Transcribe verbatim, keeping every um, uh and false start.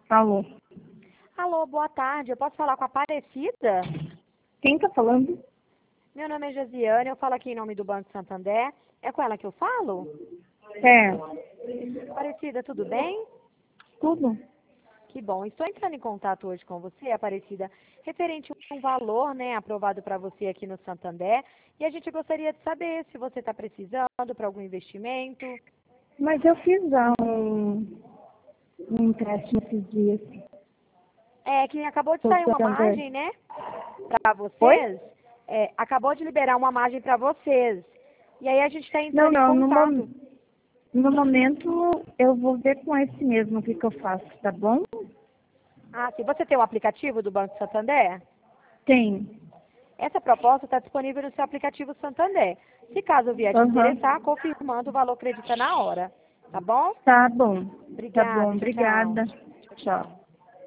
Alô? Alô, boa tarde. Eu posso falar com a Aparecida? Quem tá falando? Meu nome é Josiane, eu falo aqui em nome do Banco Santander. É com ela que eu falo? É. Aparecida, tudo bem? Tudo? Que bom. Estou entrando em contato hoje com você, Aparecida, referente a um valor, né, aprovado para você aqui no Santander. E a gente gostaria de saber se você está precisando para algum investimento. Mas eu fiz já um, um empréstimo esses dias. É que acabou de Tô sair uma Santander. margem, né, para Oi? vocês. É, acabou de liberar uma margem para vocês. E aí a gente está Não, entrando em não. No, contato. mom- no momento eu vou ver com esse mesmo o que, que eu faço, tá bom? Ah, sim. Você tem o aplicativo do Banco Santander? Tem. Essa proposta está disponível no seu aplicativo Santander. Se caso vier te Aham. interessar, confirmando o valor acredita na hora. Tá bom? Tá bom. Tá bom. Obrigada. Tchau, tchau. Obrigada. Tchau.